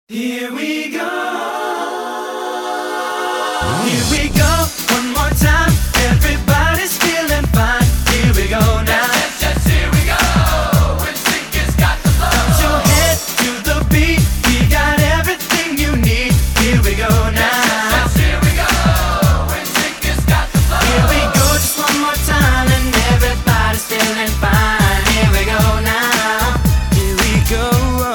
Here we go. Here we go. One more time. Everybody's feeling fine. Here we go now. Yes, yes, yes, here we go. NSYNC has got the flow. Put your head to the beat. We got everything you need. Here we go now. Yes, yes, yes, here we go. NSYNC has got the flow. Here we go. Just one more time, and everybody's feeling fine. Here we go now. Here we go.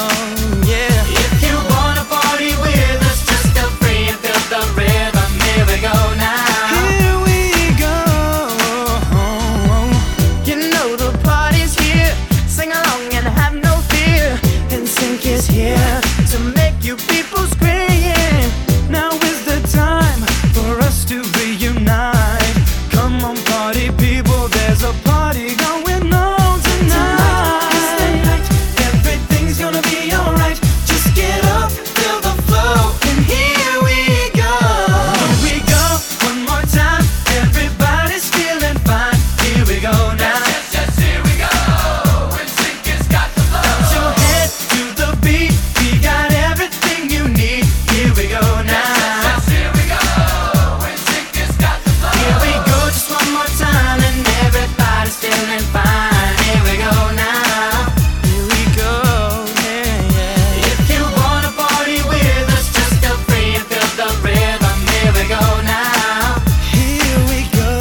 Here to make you people scream. Now is the time for us to reunite. Come on, party people, there's a party going on tonight. It's the night, everything's gonna be alright. Just get up, feel the flow, and here we go. Here we go, one more time. Everybody's feeling fine. Here we go now. Yes, yes, yes, here we go. NSYNC has got the flow. Put your head to the beat. We got everything you need. Here we go now. Yes, yes, here we go. NSYNC has got the flow. Here we go, just one more time, and everybody's feeling fine. Here we go now. Here we go, yeah, yeah. If you wanna party with us, just feel free and feel the rhythm. Here we go now. Here we go.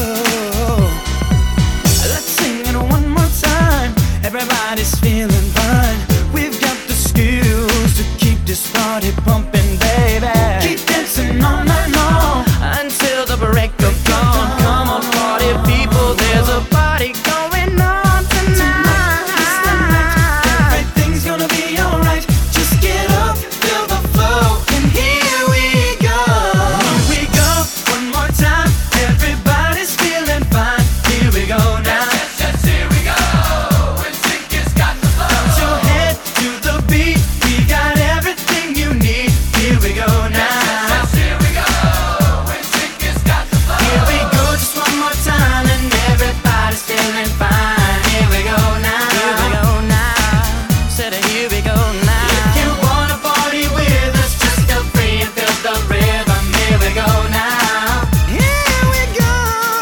Let's sing it one more time. Everybody's feeling fine. We've got the skills to keep this party pumping, baby. Keep dancing all night long until the break of dawn. Come on, party people, there's a party going on tonight. It's the night, everything's gonna be alright. Just get up, feel the flow, and here we go. Here we go, one more time. Everybody's feeling fine. Here we go now. Yes, yes, here we go. NSYNC has got the flow. Put your head to the beat. We got everything you need. Here we go now. Yes, here we go. NSYNC has got the flow. Here we go, just one more time, and everybody's feeling fine. Here we go now. Here we go now. Said here we go now. If you wanna party with us, just feel free and feel the rhythm. Here we go now. Here we go.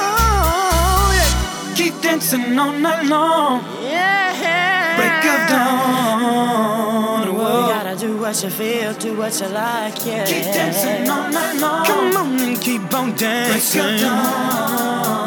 Yeah. Keep dancing all night long. Yeah. Break of dawn. Whoa. You gotta do what you feel, do what you like, yeah. Keep dancing all night long. Come on and keep on dancing. Break of dawn.